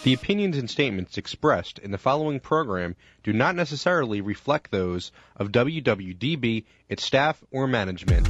The opinions and statements expressed in the following program do not necessarily reflect those of WWDB, its staff, or management.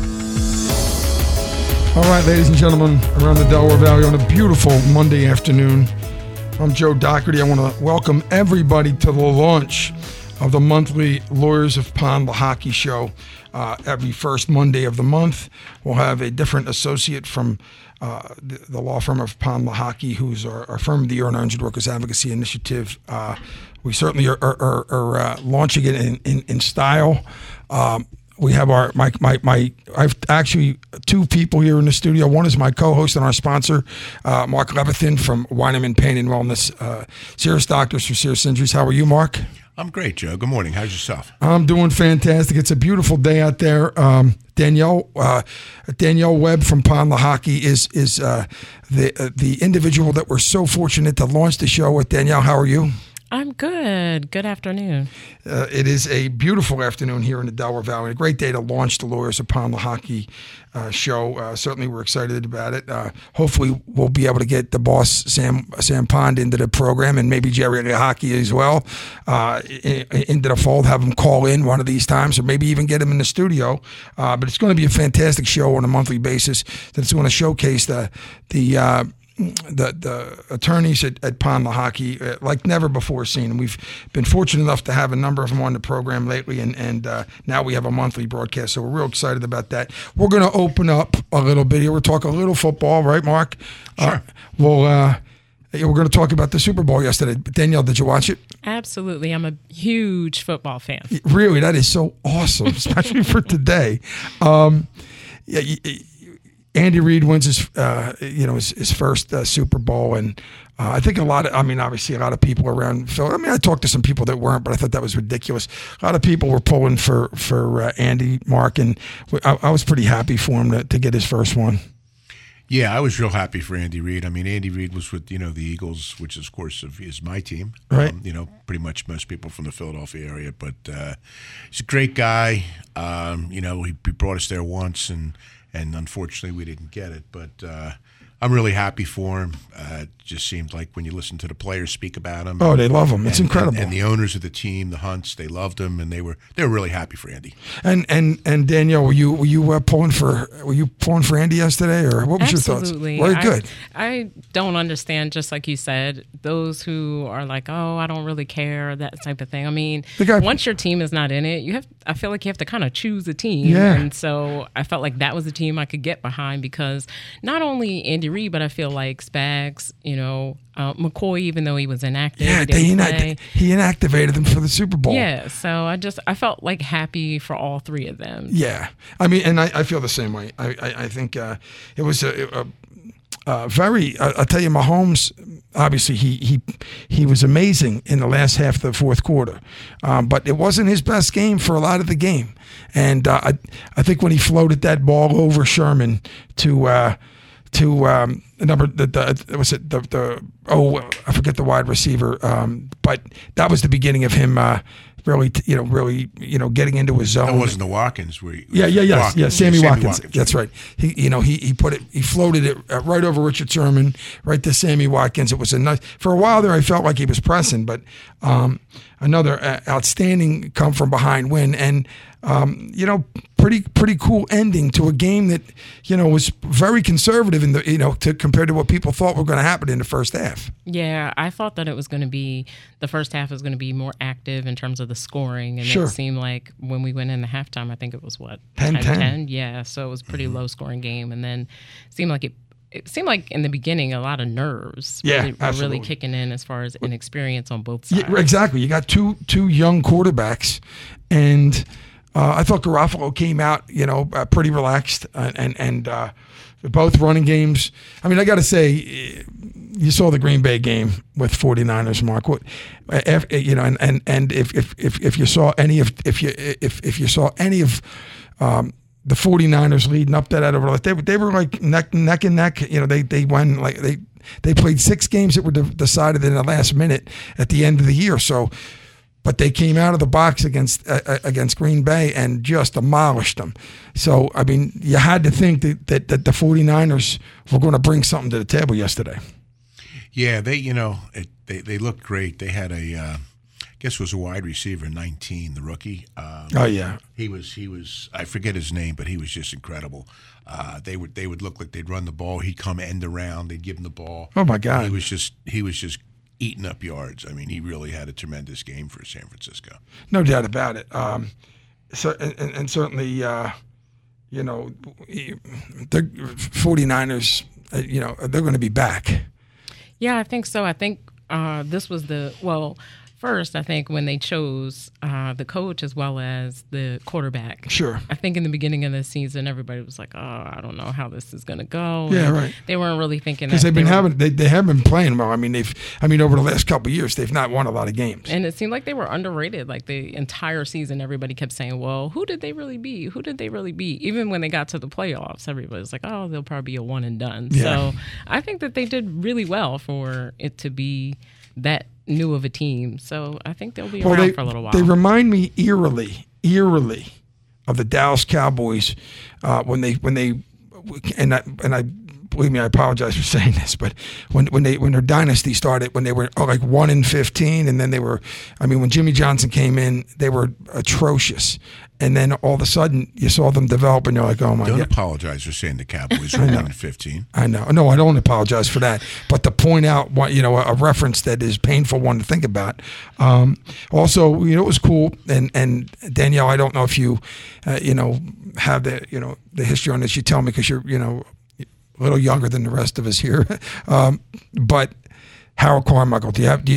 All right, ladies and gentlemen, around the Delaware Valley on a beautiful Monday afternoon. I'm Joe Doherty. I want to welcome everybody to the launch of the monthly Lawyers of Pond, the hockey show. Every first Monday of the month, we'll have a different associate from the law firm of Pond Hockey, who's our firm of the year on our Injured Workers Advocacy Initiative. We certainly are launching it in style. We have I've actually two people here in the studio. One is my co-host and our sponsor, Mark Levithan from Weineman Pain and Wellness, Cirrus Doctors for Serious Injuries. How are you, Mark? I'm great, Joe. Good morning. How's yourself? I'm doing fantastic. It's a beautiful day out there. Danielle Webb from Pond Hockey is the individual that we're so fortunate to launch the show with. Danielle, how are you? I'm good. Good afternoon. It is a beautiful afternoon here in the Delaware Valley. A great day to launch the Lawyers of Pond Hockey show. Certainly, we're excited about it. Hopefully, we'll be able to get the boss, Sam Pond, into the program, and maybe Jerry Hockey as well into the fold. Have him call in one of these times, or maybe even get him in the studio. But it's going to be a fantastic show on a monthly basis. That's going to showcase the attorneys at Pond Hockey like never before seen. And we've been fortunate enough to have a number of them on the program lately, and now we have a monthly broadcast, so we're real excited about that. We're going to open up a little bit here. We'll talk a little football, right, Mark? Sure. We're going to talk about the Super Bowl yesterday. Danielle, did you watch it? Absolutely. I'm a huge football fan. Really? That is so awesome, especially for today. Andy Reid wins his first Super Bowl, and I think obviously a lot of people around Phil. I talked to some people that weren't, but I thought that was ridiculous. A lot of people were pulling for Andy, Mark, and I was pretty happy for him to get his first one. Yeah, I was real happy for Andy Reid. Andy Reid was with the Eagles, which of course is my team. Right. Pretty much most people from the Philadelphia area, but he's a great guy. He brought us there once, and unfortunately we didn't get it, but I'm really happy for him. It just seemed like when you listen to the players speak about him. Oh, they love him. It's incredible. And the owners of the team, the Hunts, they loved him, and they were really happy for Andy. And Danielle, were you pulling for Andy yesterday, or what was Absolutely. your thoughts? Very good. I don't understand, just like you said, those who are like, oh, I don't really care, that type of thing. Once your team is not in it, I feel like you have to kind of choose a team. Yeah. And so I felt like that was a team I could get behind, because not only Andy Reid, but I feel like Spags, McCoy, even though he was inactive. Yeah, he inactivated them for the Super Bowl. Yeah, so I felt like happy for all three of them. Yeah, and I feel the same way. I think it was a very. I'll tell you, Mahomes. Obviously, he was amazing in the last half of the fourth quarter, but it wasn't his best game for a lot of the game. And I think when he floated that ball over Sherman I forget the wide receiver, but that was the beginning of him really getting into his zone. That wasn't the Watkins. Sammy Watkins. That's right. He floated it right over Richard Sherman, right to Sammy Watkins. It was for a while there. I felt like he was pressing, but another outstanding come from behind win, and pretty cool ending to a game that was very conservative in the compared to what people thought were going to happen in the first half. Yeah, I thought that it was going to be the first half was going to be more active in terms of the scoring, and Sure. It seemed like when we went into halftime, I think it was 10-10. Yeah, so it was a pretty low scoring game, and then it seemed like in the beginning a lot of nerves were really kicking in as far as inexperience on both sides. Yeah, exactly. You got two young quarterbacks, and I thought Garofalo came out, pretty relaxed, and both running games. I got to say, you saw the Green Bay game with 49ers, Mark. And if you saw any of the 49ers leading up to that, they were like neck and neck. They won they played 6 games that were decided in the last minute at the end of the year. So. But they came out of the box against Green Bay and just demolished them. So, you had to think that the 49ers were going to bring something to the table yesterday. Yeah, they looked great. They had I guess it was a wide receiver, 19, the rookie. Oh yeah, he was. I forget his name, but he was just incredible. They would look like they'd run the ball. He'd come end around. They'd give him the ball. Oh my God, he was just eating up yards. I mean, he really had a tremendous game for San Francisco. No doubt about it. So and certainly, the 49ers, they're going to be back. Yeah, I think so. I think this was first, I think when they chose the coach as well as the quarterback. Sure. I think in the beginning of the season, everybody was like, "Oh, I don't know how this is going to go." Yeah, and right. They weren't really thinking because they have been playing well. I mean, over the last couple of years, they've not won a lot of games, and it seemed like they were underrated. Like the entire season, everybody kept saying, "Well, who did they really beat? Who did they really beat?" Even when they got to the playoffs, everybody was like, "Oh, they'll probably be a one and done." Yeah. So I think that they did really well for it to be that new of a team. So I think they'll be around for a little while. They remind me eerily of the Dallas Cowboys when they and I believe me, I apologize for saying this, but when their dynasty started, when they were like 1-15, and then they were, when Jimmy Johnson came in, they were atrocious. And then all of a sudden, you saw them develop, and you're like, "Oh my God!" Don't apologize for saying the Cowboys were 1-15. I know. No, I don't apologize for that. But to point out, a reference that is painful one to think about. Also, it was cool. And Danielle, I don't know if you, have the history on this. You tell me because you're, a little younger than the rest of us here. But Harold Carmichael,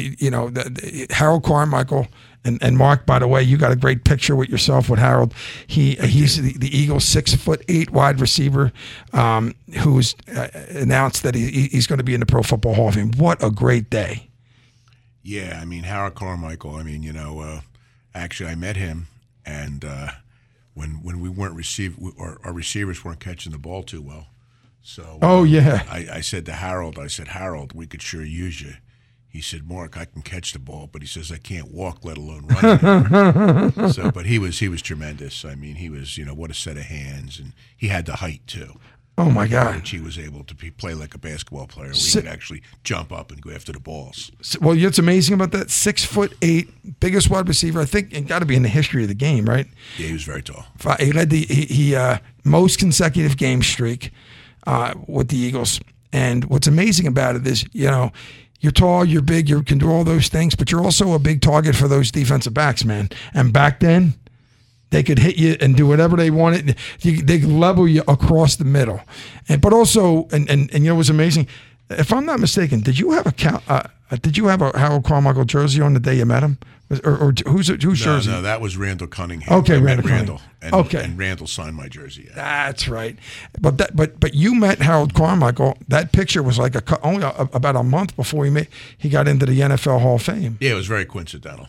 Harold Carmichael. And Mark, by the way, you got a great picture with yourself with Harold. He's the Eagles' 6'8" wide receiver who's announced that he's going to be in the Pro Football Hall of Fame. What a great day! Yeah, Harold Carmichael. Actually, I met him, and when we weren't our receivers weren't catching the ball too well. So I said to Harold, Harold, we could sure use you. He said, "Mark, I can catch the ball, but he says I can't walk, let alone run." But he was tremendous. He was, what a set of hands, and he had the height too. Oh my God! Which he was able to play like a basketball player. Where he could actually jump up and go after the balls. Well, what's amazing about that? 6'8", biggest wide receiver, I think, and got to be in the history of the game, right? Yeah, he was very tall. He led the most consecutive game streak with the Eagles. And what's amazing about it is, you're tall, you're big, you can do all those things, but you're also a big target for those defensive backs, man. And back then, they could hit you and do whatever they wanted. They could level you across the middle. But also, and it was amazing. If I'm not mistaken, did you have a Harold Carmichael jersey on the day you met him? Or whose jersey? No, that was Randall Cunningham. Okay, Randall. And Randall signed my jersey. Yeah. That's right. But you met Harold Carmichael. That picture was like only about a month before he got into the NFL Hall of Fame. Yeah, it was very coincidental.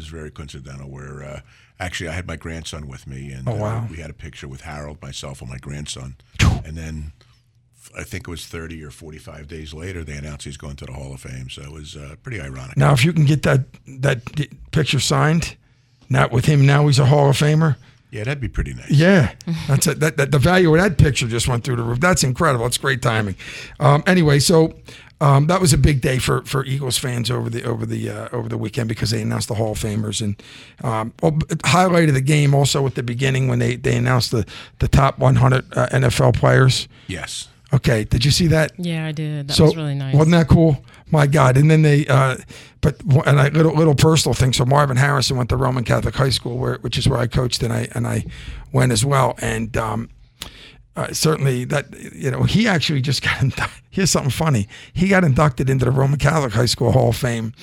Where actually I had my grandson with me, and we had a picture with Harold, myself, and my grandson, and then I think it was 30 or 45 days later, they announced he's going to the Hall of Fame. So it was pretty ironic. Now, if you can get that picture signed, not with him now, he's a Hall of Famer. Yeah, that'd be pretty nice. Yeah, that's it. The value of that picture just went through the roof. That's incredible. It's great timing. Anyway, so that was a big day for Eagles fans over the weekend because they announced the Hall of Famers, and highlighted the game also at the beginning when they announced the top 100 NFL players. Yes. Okay, did you see that? Yeah, I did. That was really nice. Wasn't that cool? My God! And then little personal thing. So Marvin Harrison went to Roman Catholic High School, which is where I coached, and I went as well. And certainly that he actually just got inducted. Here's something funny. He got inducted into the Roman Catholic High School Hall of Fame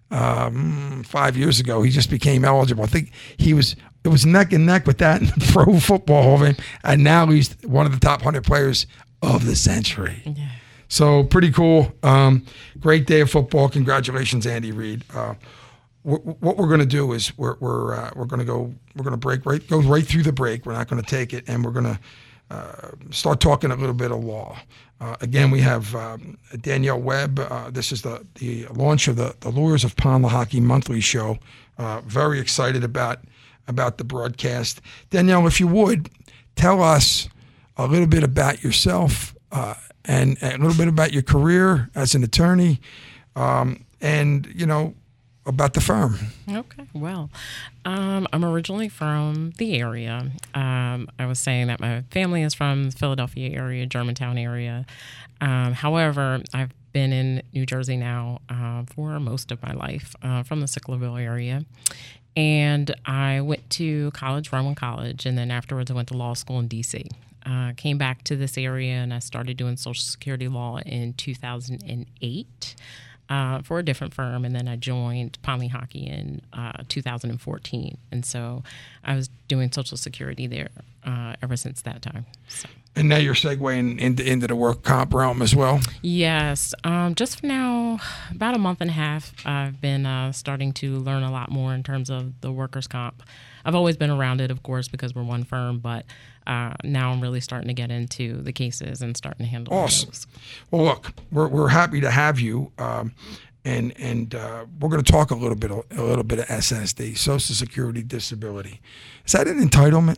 5 years ago. He just became eligible. I think it was neck and neck with that in the Pro Football Hall of Fame, and now he's one of the top 100 players of the century. Yeah. So pretty cool. Great day of football. Congratulations, Andy Reid. What we're going to do is we're going to go right through the break. We're not going to take it, and we're going to start talking a little bit of law. Again, we have Danielle Webb. This is the launch of the Lawyers of Pond Lehocky monthly show. Very excited about the broadcast. Danielle, if you would, tell us a little bit about yourself and a little bit about your career as an attorney, and, about the firm. Okay. Well, I'm originally from the area. I was saying that my family is from the Philadelphia area, Germantown area. However, I've been in New Jersey now for most of my life, from the Sicklerville area. And I went to college, Rowan College, and then afterwards I went to law school in D.C. Came back to this area, and I started doing Social Security law in 2008. For a different firm, and then I joined Pond Lehocky in 2014, and so I was doing Social Security there ever since that time. So. And now you're segueing into the work comp realm as well? Yes. Just for now, about a month and a half, I've been starting to learn a lot more in terms of the workers' comp. I've always been around it, of course, because we're one firm, but now I'm really starting to get into the cases and starting to handle those. Well, look, we're happy to have you, and we're going to talk a little bit of SSD, Social Security Disability. Is that an entitlement?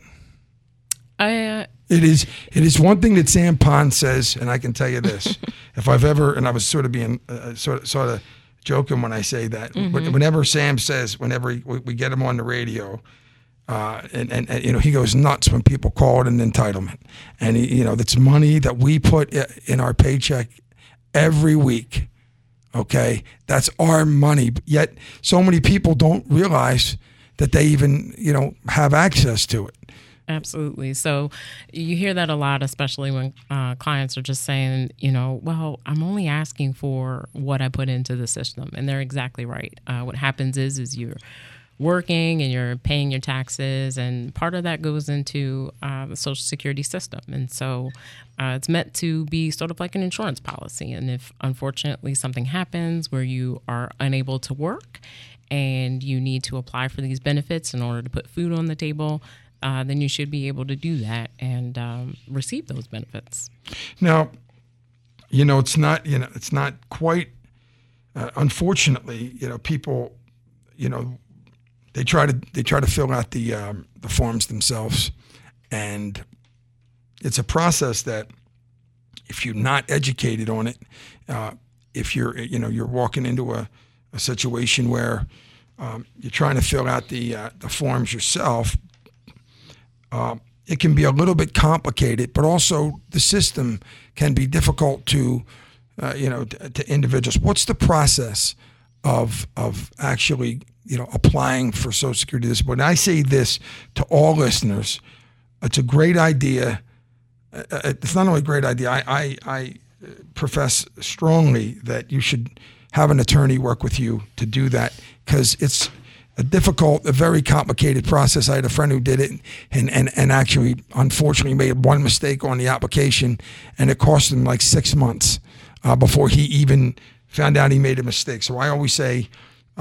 It is one thing that Sam Pond says, and I can tell you this: if I've ever, and I was sort of being sort of joking when I say that, but whenever Sam says, whenever we get him on the radio. And he goes nuts when people call it an entitlement, and that's money that we put in our paycheck every week. Okay, that's our money. Yet so many people don't realize that they even have access to it. Absolutely. So you hear that a lot, especially when clients are just saying, well, I'm only asking for what I put into the system, and they're exactly right. What happens is you're working and you're paying your taxes, and part of that goes into the Social Security system. And so it's meant to be sort of like an insurance policy. And if unfortunately something happens where you are unable to work and you need to apply for these benefits in order to put food on the table, then you should be able to do that and receive those benefits. Now, it's not quite. Unfortunately, people, They try to fill out the forms themselves, and it's a process that if you're not educated on it, if you're walking into a situation where you're trying to fill out the forms yourself, it can be a little bit complicated, but also the system can be difficult to individuals. What's the process of actually applying for Social Security Disability? And I say this to all listeners: it's a great idea. It's not only a great idea. I profess strongly that you should have an attorney work with you to do that, because it's a very complicated process. I had a friend who did it and actually, unfortunately, made one mistake on the application, and it cost him like 6 months before he even found out he made a mistake. So I always say,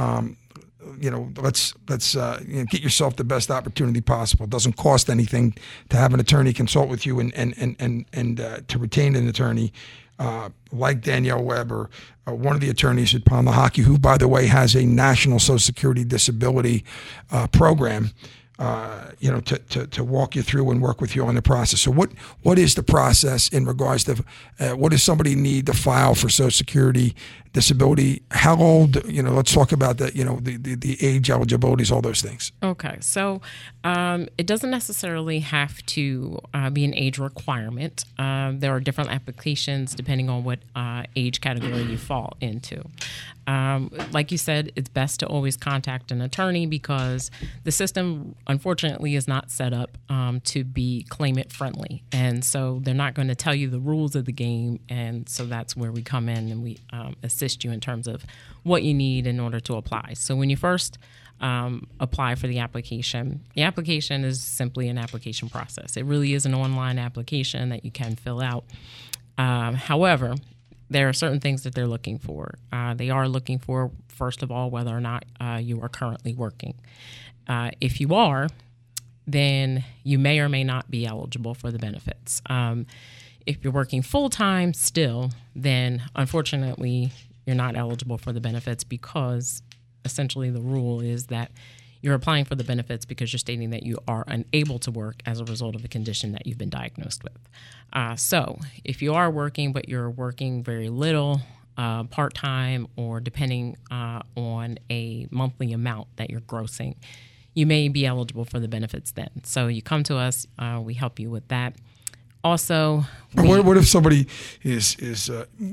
let's get yourself the best opportunity possible. It doesn't cost anything to have an attorney consult with you and to retain an attorney like Danielle Webb or one of the attorneys at Pond Lehocky, who, by the way, has a national Social Security disability program. To walk you through and work with you on the process. So what is the process in regards to what does somebody need to file for Social Security disability? How old? Let's talk about that. The age eligibilities, all those things. Okay, so it doesn't necessarily have to be an age requirement. There are different applications depending on what age category you fall into. Like you said, it's best to always contact an attorney, because the system, unfortunately, is not set up to be claimant friendly. And so they're not going to tell you the rules of the game. And so that's where we come in and we assist you in terms of what you need in order to apply. So when you first apply for the application is simply an application process. It really is an online application that you can fill out. However, there are certain things that they're looking for. They are looking for, first of all, whether or not you are currently working. If you are, then you may or may not be eligible for the benefits. If you're working full-time still, then unfortunately you're not eligible for the benefits, because essentially the rule is that you're applying for the benefits because you're stating that you are unable to work as a result of a condition that you've been diagnosed with. So if you are working, but you're working very little, part-time or depending on a monthly amount that you're grossing, you may be eligible for the benefits then. So you come to us, we help you with that. Also, what if somebody is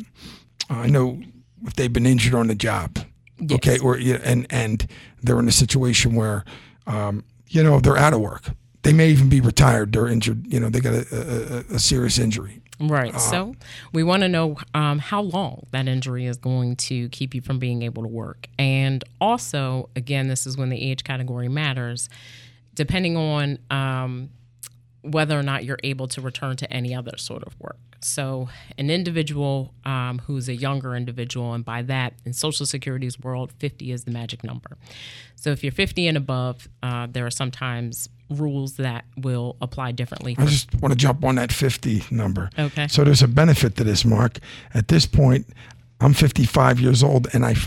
I know if they've been injured on the job, Yes. okay, or and they're in a situation where they're out of work. They may even be retired. They're injured. They got a serious injury. Right. So we want to know how long that injury is going to keep you from being able to work. And also, again, this is when the age category matters, depending on whether or not you're able to return to any other sort of work. So an individual who's a younger individual, and by that, in Social Security's world, 50 is the magic number. So if you're 50 and above, there are sometimes rules that will apply differently. I just want to jump on that 50 number. Okay. So there's a benefit to this, Mark. At this point, I'm 55 years old, and I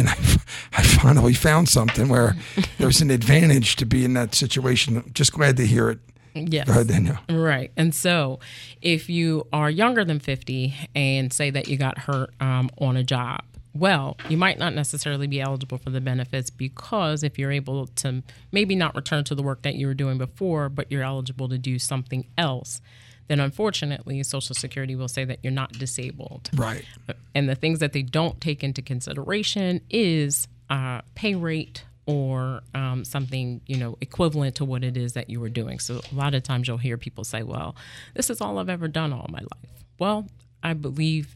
finally found something where there's an advantage to be in that situation. I'm just glad to hear it. Yes. Go ahead, Danielle. Right. And so if you are younger than 50 and say that you got hurt on a job, well, you might not necessarily be eligible for the benefits, because if you're able to maybe not return to the work that you were doing before, but you're eligible to do something else, then unfortunately Social Security will say that you're not disabled. Right. And the things that they don't take into consideration is pay rate, or something, equivalent to what it is that you were doing. So a lot of times you'll hear people say, well, this is all I've ever done all my life. Well, I believe,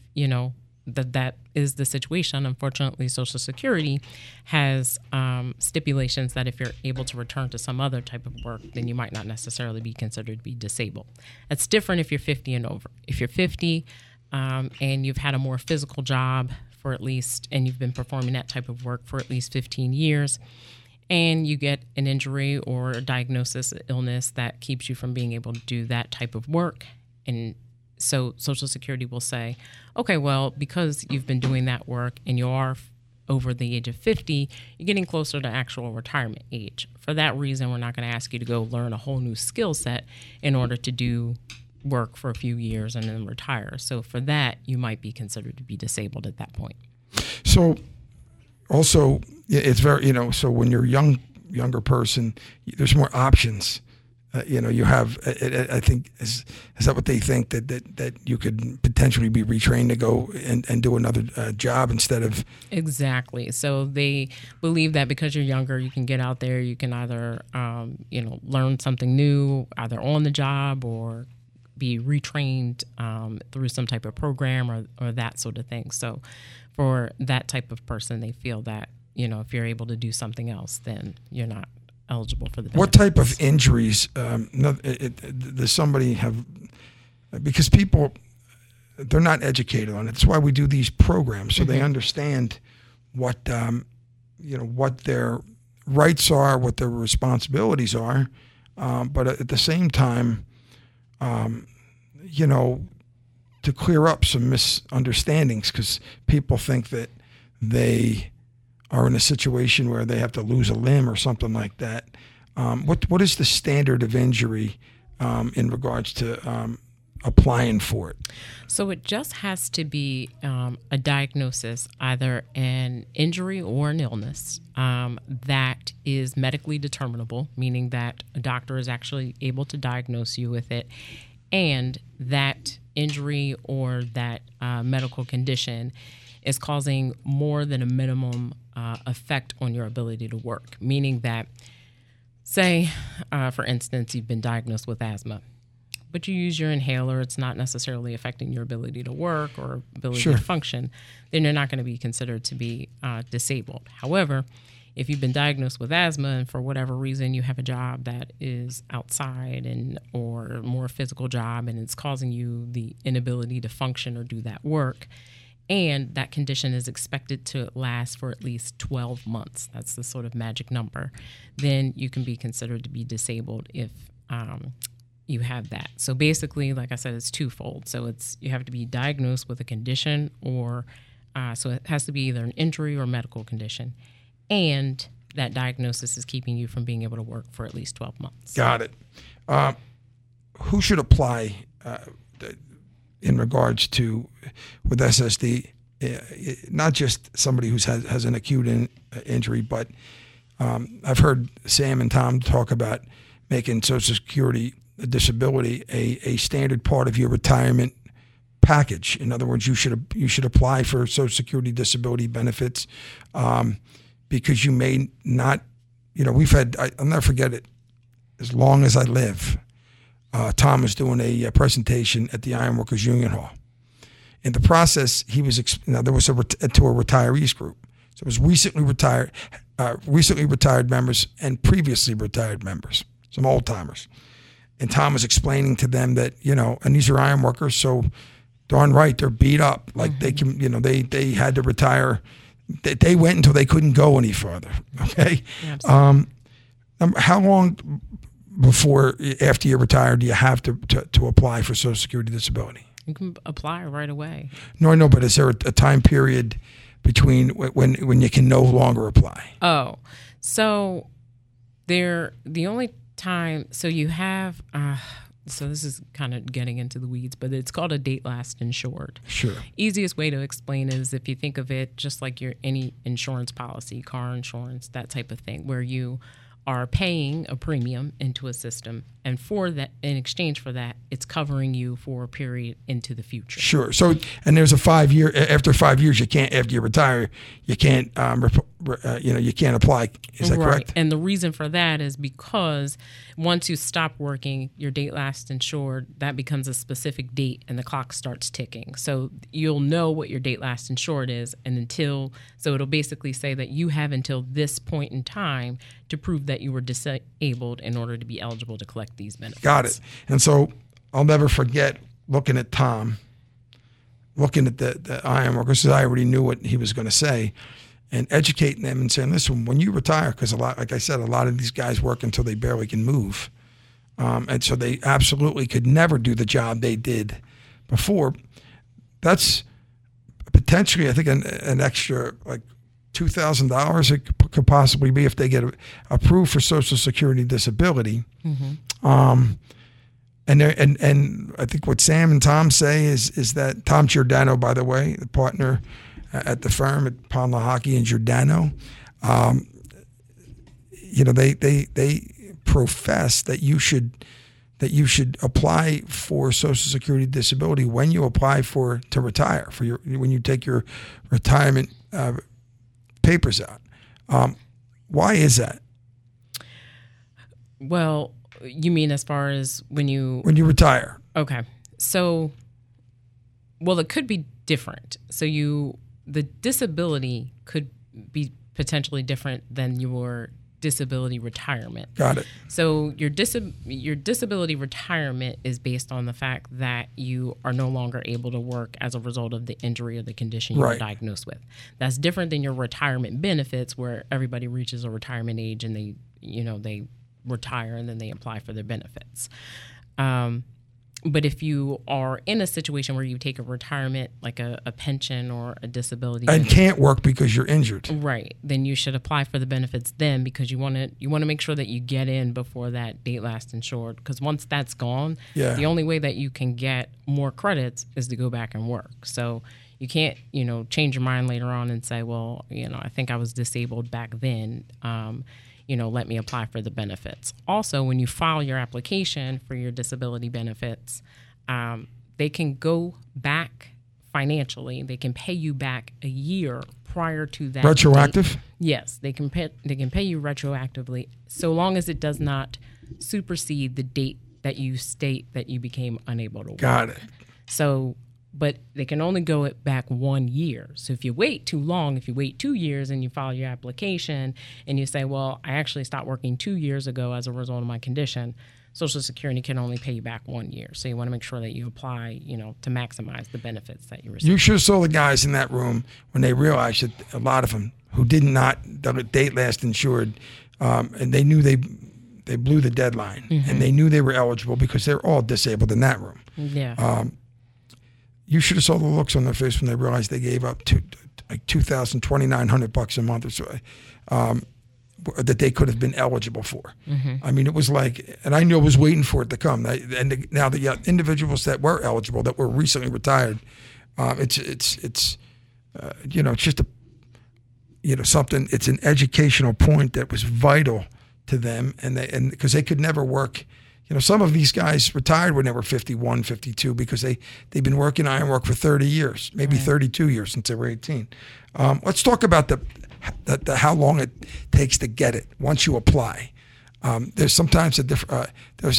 that is the situation. Unfortunately, Social Security has stipulations that if you're able to return to some other type of work, then you might not necessarily be considered to be disabled. That's different if you're 50 and over. If you're 50 and you've had a more physical job for at least, and you've been performing that type of work for at least 15 years, and you get an injury or a diagnosis, an illness that keeps you from being able to do that type of work, and so Social Security will say, okay, well, because you've been doing that work and you are over the age of 50, you're getting closer to actual retirement age. For that reason, we're not going to ask you to go learn a whole new skill set in order to do work for a few years and then retire. So for that, you might be considered to be disabled at that point. So also, it's very, so when you're a younger person, there's more options. You have, I think, is that what they think, that you could potentially be retrained to go and do another job instead of? Exactly. So they believe that because you're younger, you can get out there, you can either, learn something new, either on the job or be retrained through some type of program or that sort of thing. So for that type of person, they feel that, if you're able to do something else, then you're not eligible for the benefits. What type of injuries does somebody have? Because people, they're not educated on it. That's why we do these programs, so they understand what what their rights are, what their responsibilities are, but at the same time, to clear up some misunderstandings, because people think that they are in a situation where they have to lose a limb or something like that. What is the standard of injury in regards to applying for it? So it just has to be a diagnosis, either an injury or an illness that is medically determinable, meaning that a doctor is actually able to diagnose you with it, and that injury or that medical condition is causing more than a minimum effect on your ability to work, meaning that, say, for instance, you've been diagnosed with asthma, but you use your inhaler, it's not necessarily affecting your ability to work or ability to function, then you're not going to be considered to be disabled. However, if you've been diagnosed with asthma and for whatever reason you have a job that is outside or a more physical job and it's causing you the inability to function or do that work, and that condition is expected to last for at least 12 months, that's the sort of magic number, then you can be considered to be disabled if you have that. So basically, like I said, it's twofold. So you have to be diagnosed with a condition, or so it has to be either an injury or medical condition, and that diagnosis is keeping you from being able to work for at least 12 months. Got it. Who should apply in regards to with SSD not just somebody who has an acute injury, but I've heard Sam and Tom talk about making Social Security disability a standard part of your retirement package. In other words, you should apply for Social Security disability benefits because you may not. We've had. I'll never forget it. As long as I live, Tom was doing a presentation at the Ironworkers Union Hall. In the process, he was there was to a retirees group. So it was recently retired members and previously retired members, some old timers. And Tom was explaining to them that and these are iron workers, so darn right they're beat up. Like they can, they had to retire. They went until they couldn't go any further. Okay. Yeah, how long after you're retired do you have to apply for Social Security disability? You can apply right away. No, I know, but is there a time period between when you can no longer apply? Oh, so the only time, so you have, so this is kind of getting into the weeds, but it's called a date last insured. Sure. Easiest way to explain is if you think of it just like any insurance policy, car insurance, that type of thing, where you are paying a premium into a system, and for that, in exchange for that, it's covering you for a period into the future. Sure. So, and there's a 5 year. After 5 years, you can't. After you retire, you can't. You can't apply. Is that correct? And the reason for that is because once you stop working, your date last insured, that becomes a specific date, and the clock starts ticking. So you'll know what your date last insured is, and so it'll basically say that you have until this point in time to prove that you were disabled in order to be eligible to collect these benefits. Got it. And so I'll never forget looking at Tom, looking at the ironworkers, because I already knew what he was going to say, and educating them and saying, listen, when you retire, because like I said, a lot of these guys work until they barely can move. And so they absolutely could never do the job they did before. That's potentially, I think, an extra like $2,000 it could possibly be if they get approved for Social Security disability. Mm-hmm. And I think what Sam and Tom say is that Tom Giordano, by the way, the partner at the firm at Pond Lehocky and Giordano, they profess that you should apply for Social Security disability when you apply to retire when you take your retirement papers out. Why is that? Well, you mean as far as when you retire? Okay. So, well, it could be different. So the disability could be potentially different than your disability retirement. Got it. So your disability retirement is based on the fact that you are no longer able to work as a result of the injury or the condition you were diagnosed with. That's different than your retirement benefits, where everybody reaches a retirement age and they retire and then they apply for their benefits. But if you are in a situation where you take a retirement, like a pension or a disability, and can't work because you're injured, right, then you should apply for the benefits then, because you want to make sure that you get in before that date last insured. Because once that's gone, the only way that you can get more credits is to go back and work. So you can't, change your mind later on and say, well, I think I was disabled back then. Let me apply for the benefits. Also, when you file your application for your disability benefits, they can go back financially. They can pay you back a year prior to that. Retroactive? Date. Yes, they can pay you retroactively, so long as it does not supersede the date that you state that you became unable to work. Got it. So, but they can only go it back 1 year. So if you wait too long, if you wait 2 years and you file your application and you say, well, I actually stopped working 2 years ago as a result of my condition, Social Security can only pay you back 1 year. So you want to make sure that you apply, to maximize the benefits that you receive. You should have saw the guys in that room when they realized that a lot of them who the date last insured, and they knew they blew the deadline, mm-hmm. and they knew they were eligible because they're all disabled in that room. Yeah. You should have saw the looks on their face when they realized they gave up $2,900 a month or so that they could have been eligible for. Mm-hmm. I mean, it was like, and I knew I was waiting for it to come. Now the individuals that were eligible, that were recently retired, it's it's just something. It's an educational point that was vital to them, and because they could never work. Some of these guys retired when they were 51, 52 because they've been working ironwork for 30 years, maybe 32 years since they were 18. Let's talk about the how long it takes to get it once you apply. There's sometimes there's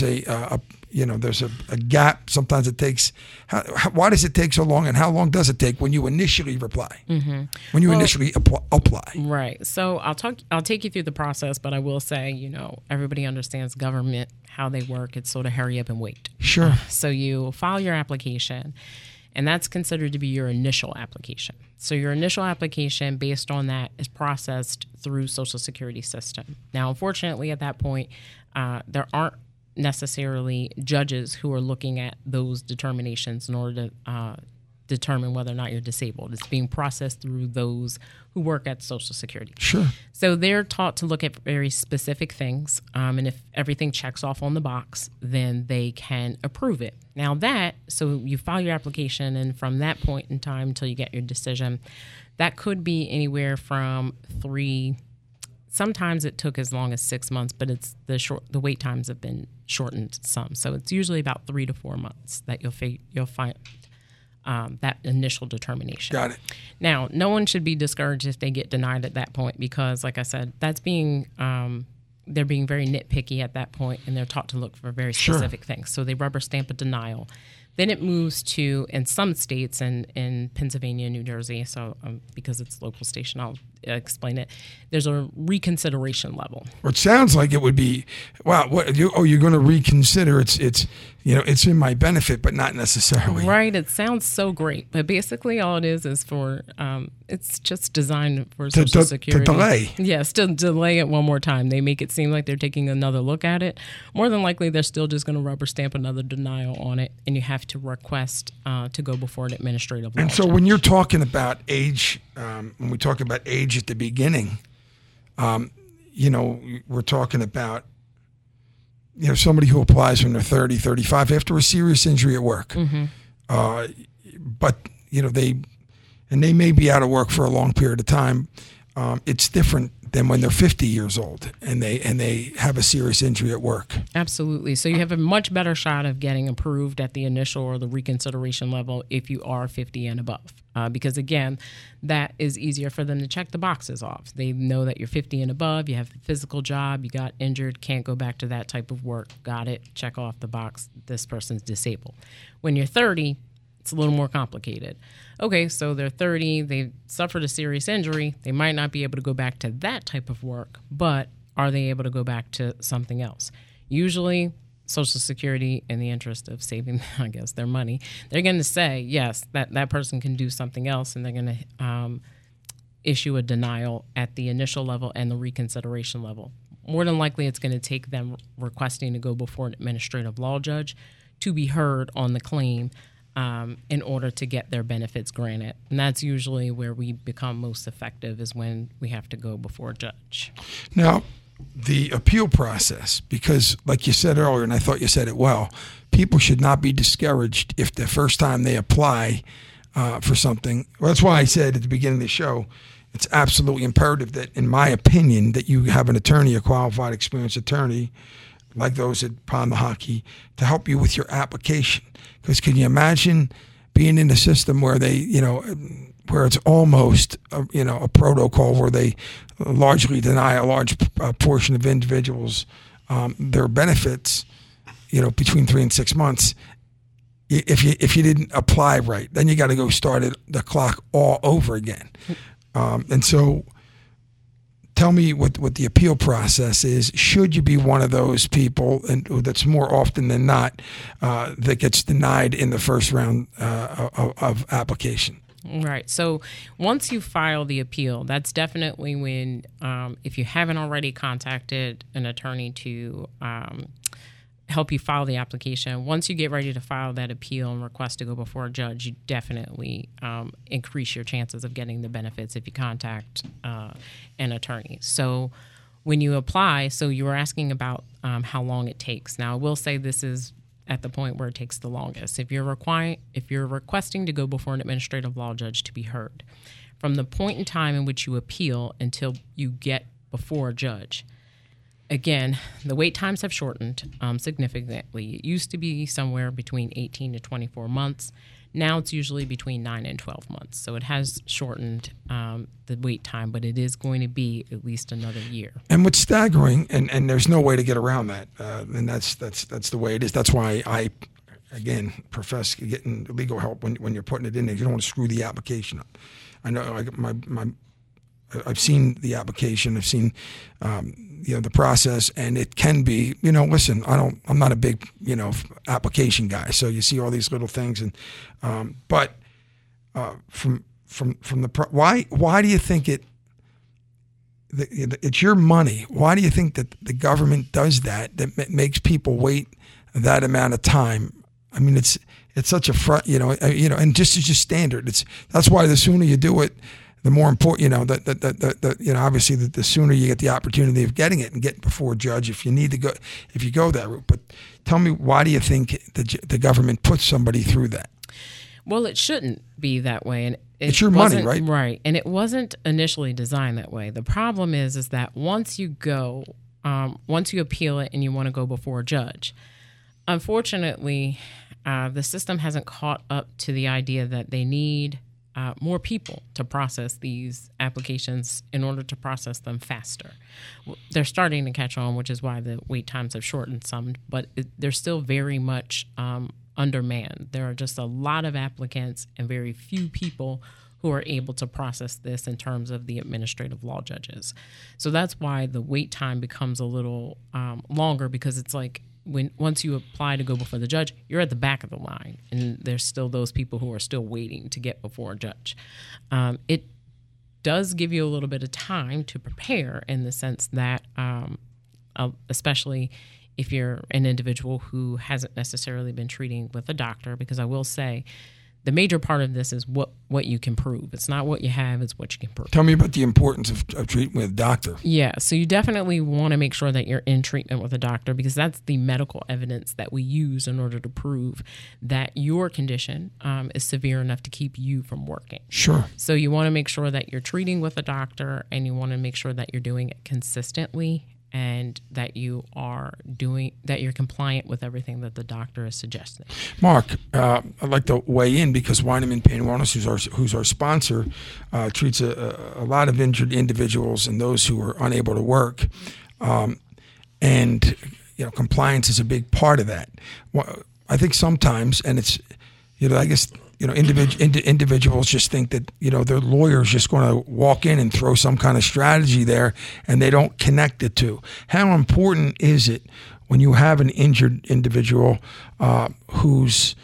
a gap. Sometimes it takes. Why does it take so long, and how long does it take when you initially reply? Mm-hmm. When you initially apply? Right. So I'll take you through the process, but I will say, everybody understands government, how they work. It's sort of hurry up and wait. Sure. So you file your application, and that's considered to be your initial application. So your initial application, based on that, is processed through Social Security system. Now, unfortunately, at that point, there aren't necessarily judges who are looking at those determinations in order to determine whether or not you're disabled. It's being processed through those who work at Social Security. Sure. So they're taught to look at very specific things, and if everything checks off on the box, then they can approve it. Now so you file your application, and from that point in time until you get your decision, that could be anywhere from 3. Sometimes it took as long as 6 months, but the wait times have been shortened some. So it's usually about 3 to 4 months that you'll find that initial determination. Got it. Now, no one should be discouraged if they get denied at that point because, like I said, that's they're being very nitpicky at that point, and they're taught to look for very specific things. So they rubber stamp a denial. Then it moves to, in some states, and in Pennsylvania and New Jersey, so because it's local station, I'll explain it. There's a reconsideration level. Well, it sounds like it would be, wow, you're going to reconsider. It's in my benefit, but not necessarily. Right. It sounds so great, but basically all it is for, it's just designed for Social Security. To delay. Yes, to delay it one more time. They make it seem like they're taking another look at it. More than likely, they're still just going to rubber stamp another denial on it, and you have to request to go before an administrative law judge. And so when you're talking about age, when we talk about age at the beginning, we're talking about somebody who applies when they're 30, 35 after a serious injury at work. Mm-hmm. But they may be out of work for a long period of time. It's different than when they're 50 years old and they have a serious injury at work. Absolutely. So you have a much better shot of getting approved at the initial or the reconsideration level if you are 50 and above. Because, again, that is easier for them to check the boxes off. They know that you're 50 and above, you have a physical job, you got injured, can't go back to that type of work. Got it. Check off the box. This person's disabled. When you're 30, it's a little more complicated. Okay, so they're 30, they suffered a serious injury. They might not be able to go back to that type of work, but are they able to go back to something else? Usually, Social Security, in the interest of saving, I guess, their money, they're going to say, yes, that person can do something else, and they're going to issue a denial at the initial level and the reconsideration level. More than likely, it's going to take them requesting to go before an administrative law judge to be heard on the claim in order to get their benefits granted. And that's usually where we become most effective, is when we have to go before a judge. Now, the appeal process, because like you said earlier, and I thought you said it well, people should not be discouraged if the first time they apply for something. Well, that's why I said at the beginning of the show, it's absolutely imperative that, in my opinion, that you have an attorney, a qualified, experienced attorney, like those at Pond the Hockey, to help you with your application. Because can you imagine being in a system where they, where it's almost, a protocol where they largely deny a large portion of individuals their benefits, between 3 and 6 months. If you didn't apply right, then you got to go start the clock all over again. And so, tell me what the appeal process is. Should you be one of those people, and that's more often than not, that gets denied in the first round of application? Right. So once you file the appeal, that's definitely when, if you haven't already contacted an attorney to help you file the application, once you get ready to file that appeal and request to go before a judge, you definitely increase your chances of getting the benefits if you contact an attorney. So when you apply, so you were asking about how long it takes. Now, I will say this is at the point where it takes the longest. If you're requesting to go before an administrative law judge to be heard, from the point in time in which you appeal until you get before a judge. Again, the wait times have shortened significantly. It used to be somewhere between 18 to 24 months. Now it's usually between 9 and 12 months. So it has shortened the wait time, but it is going to be at least another year. And what's staggering, and there's no way to get around that, and that's the way it is. That's why I, again, profess getting legal help when you're putting it in there. You don't want to screw the application up. I know I've seen the application. I've seen the process, and it can be. Listen, I'm not a big application guy, so you see all these little things, and but from the why do you think it's your money? Why do you think that the government does that makes people wait that amount of time? I mean, it's such a front, and just standard. That's why the sooner you do it, the more important, obviously the sooner you get the opportunity of getting it and getting before a judge if you go that route. But tell me, why do you think the government puts somebody through that? Well, it shouldn't be that way, and it's your money, right? Right, and it wasn't initially designed that way. The problem is that once you appeal it and you want to go before a judge, unfortunately, the system hasn't caught up to the idea that they need more people to process these applications in order to process them faster. They're starting to catch on, which is why the wait times have shortened some, but they're still very much undermanned. There are just a lot of applicants and very few people who are able to process this in terms of the administrative law judges. So that's why the wait time becomes a little longer, because it's like once you apply to go before the judge, you're at the back of the line, and there's still those people who are still waiting to get before a judge. It does give you a little bit of time to prepare, in the sense that, especially if you're an individual who hasn't necessarily been treating with a doctor, because I will say the major part of this is what you can prove. It's not what you have, it's what you can prove. Tell me about the importance of treatment with a doctor. Yeah, so you definitely want to make sure that you're in treatment with a doctor, because that's the medical evidence that we use in order to prove that your condition is severe enough to keep you from working. Sure. So you want to make sure that you're treating with a doctor, and you want to make sure that you're doing it consistently, and that you're compliant with everything that the doctor is suggesting. Mark, I'd like to weigh in, because Weineman Pain and Wellness, who's our sponsor, treats a lot of injured individuals and those who are unable to work, and compliance is a big part of that. Well, I think sometimes, and it's I guess individuals just think that their lawyer's just going to walk in and throw some kind of strategy there, and they don't connect the two. How important is it when you have an injured individual who's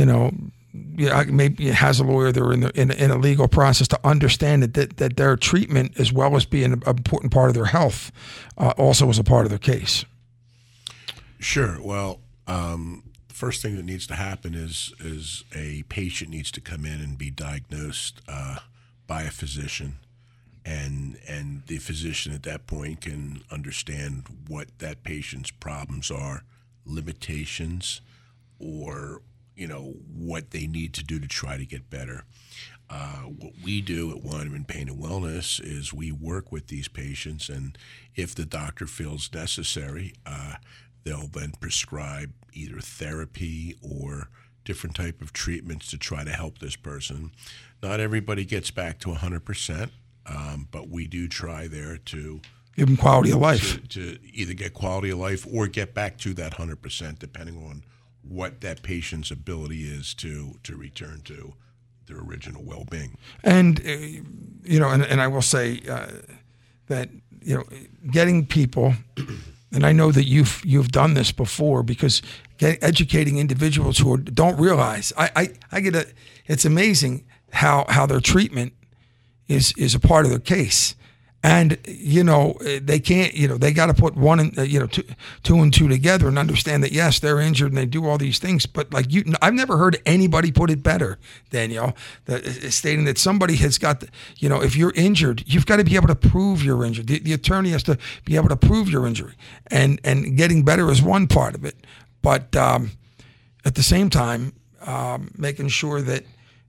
maybe has a lawyer, they're in a legal process, to understand that their treatment, as well as being an important part of their health, also is a part of their case? Sure. Well, first thing that needs to happen is a patient needs to come in and be diagnosed by a physician, and the physician at that point can understand what that patient's problems are, limitations, or what they need to do to try to get better. What we do at Weineman Pain and Wellness is we work with these patients, and if the doctor feels necessary, they'll then prescribe either therapy or different type of treatments to try to help this person. Not everybody gets back to 100%, but we do try there to give them quality of life. To either get quality of life or get back to that 100%, depending on what that patient's ability is to return to their original well-being. And and I will say that getting people. And I know that you've done this before, because educating individuals who don't realize, it's amazing how their treatment is a part of their case. And, they can't, they got to put two and two together and understand that, yes, they're injured and they do all these things. But I've never heard anybody put it better, Danielle, stating that somebody has got, if you're injured, you've got to be able to prove you're injured. The attorney has to be able to prove your injury, and getting better is one part of it. But at the same time, making sure that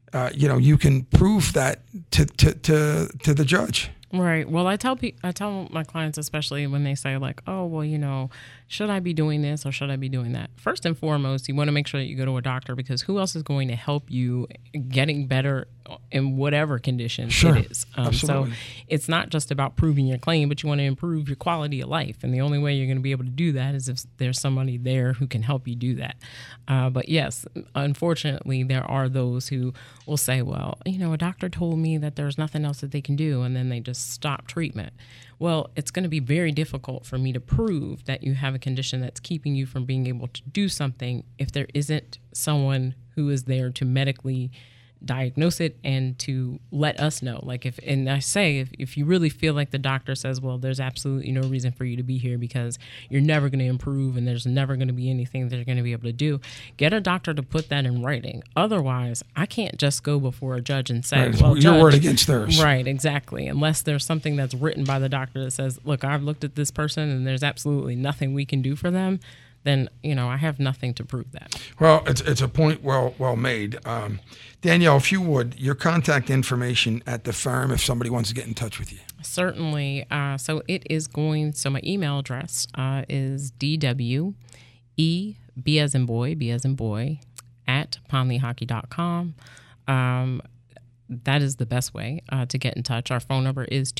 you can prove that to the judge. Right. Well, I tell my clients, especially when they say like, oh, well, should I be doing this or should I be doing that? First and foremost, you want to make sure that you go to a doctor, because who else is going to help you getting better in whatever condition it is? So it's not just about proving your claim, but you want to improve your quality of life. And the only way you're going to be able to do that is if there's somebody there who can help you do that. But yes, unfortunately, there are those who will say, well, a doctor told me that there's nothing else that they can do, and then they just stop treatment. Well, it's going to be very difficult for me to prove that you have a condition that's keeping you from being able to do something if there isn't someone who is there to medically diagnose it and to let us know. Like if you really feel like the doctor says, well, there's absolutely no reason for you to be here because you're never going to improve and there's never going to be anything that you're going to be able to do, get a doctor to put that in writing. Otherwise, I can't just go before a judge and say, well, your judge, word against theirs. Right, exactly. Unless there's something that's written by the doctor that says, look, I've looked at this person and there's absolutely nothing we can do for them, then, I have nothing to prove that. Well, it's a point well made. Danielle, if you would, your contact information at the firm if somebody wants to get in touch with you. Certainly. So my email address is DWE, B as in boy, at PonleyHockey.com. That is the best way to get in touch. Our phone number is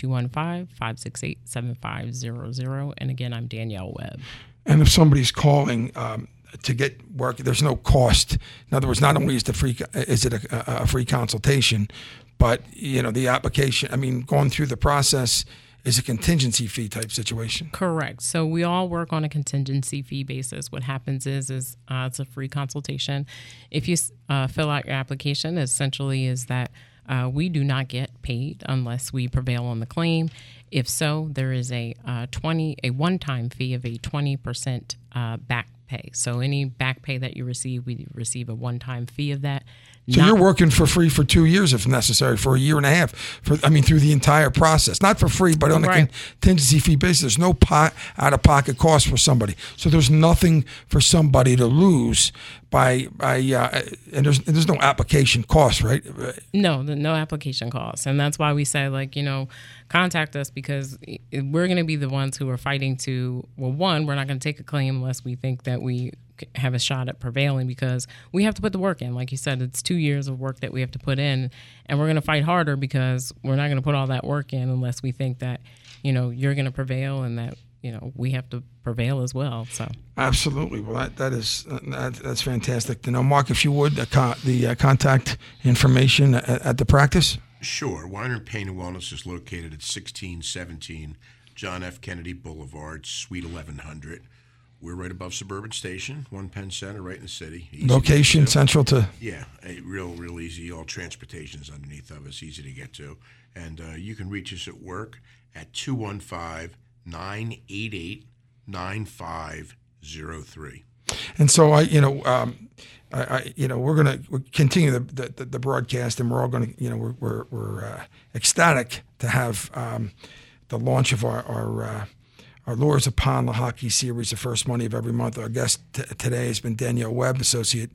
215-568-7500. And again, I'm Danielle Webb. And if somebody's calling to get work, there's no cost. In other words, not only is it a free consultation, but the application. Going through the process is a contingency fee type situation. Correct. So we all work on a contingency fee basis. What happens is it's a free consultation. If you fill out your application, essentially is that we do not get paid unless we prevail on the claim. If so, there is a one-time fee of a 20% back pay. So any back pay that you receive, we receive a one-time fee of that. So you're working for free for 2 years if necessary, for a year and a half, through the entire process. Not for free, but on a contingency fee basis. There's no out-of-pocket cost for somebody. So there's nothing for somebody to lose and there's no application cost, right? No application cost. And that's why we say, contact us, because we're going to be the ones who are fighting to, well, one, we're not going to take a claim unless we think that we have a shot at prevailing, because we have to put the work in. Like you said, it's 2 years of work that we have to put in, and we're going to fight harder because we're not going to put all that work in unless we think that, you're going to prevail and that, we have to prevail as well. So absolutely. Well, that's fantastic to know. Mark, if you would, the contact information at the practice. Sure. Weiner Pain and Wellness is located at 1617 John F. Kennedy Boulevard, Suite 1100. We're right above Suburban Station, One Penn Center, right in the city. Easy location central to. Yeah, real easy. All transportation's underneath of us, easy to get to. And you can reach us at work at 215-988-9503. And so we're going to continue the broadcast, and we're all going to, we're ecstatic to have the launch of our Lures of Pond Hockey series, the first Monday of every month. Our guest today has been Danielle Webb, associate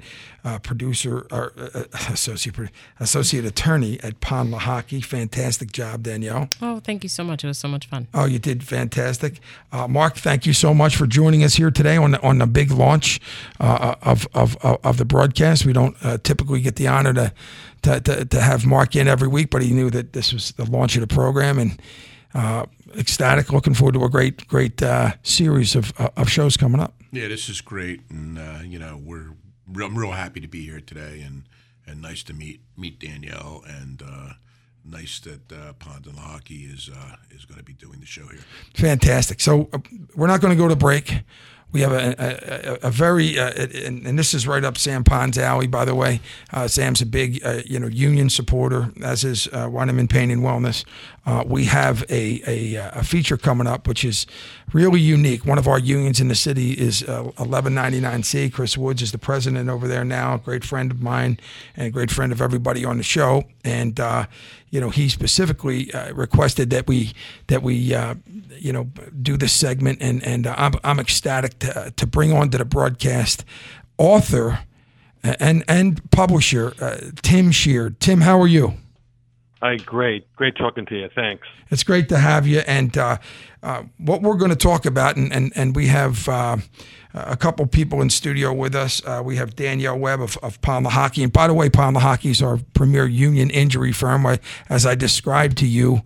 attorney at Pond Hockey. Fantastic job, Danielle. Oh, thank you so much. It was so much fun. Oh, you did fantastic. Mark, thank you so much for joining us here today on the big launch of the broadcast. We don't typically get the honor to have Mark in every week, but he knew that this was the launch of the program, and ecstatic. Looking forward to a great series of shows coming up. Yeah, this is great, and I'm real happy to be here today, and nice to meet Danielle, and nice that Pond and Hockey is going to be doing the show here. Fantastic. So we're not going to go to break. We have a very, and this is right up Sam Pond's alley, by the way. Sam's a big, union supporter, as is Weinerman Pain and Wellness. We have a feature coming up, which is really unique. One of our unions in the city is 1199C. Chris Woods is the president over there now, a great friend of mine and a great friend of everybody on the show. And, he specifically requested that we do this segment, and I'm ecstatic to bring onto the broadcast author and publisher, Tim Shear. Tim, how are you? Hi, great talking to you. Thanks. It's great to have you. And what we're going to talk about, and we have a couple people in studio with us. We have Danielle Webb of Pound the Hockey. And by the way, Pound the Hockey is our premier union injury firm. As I described to you,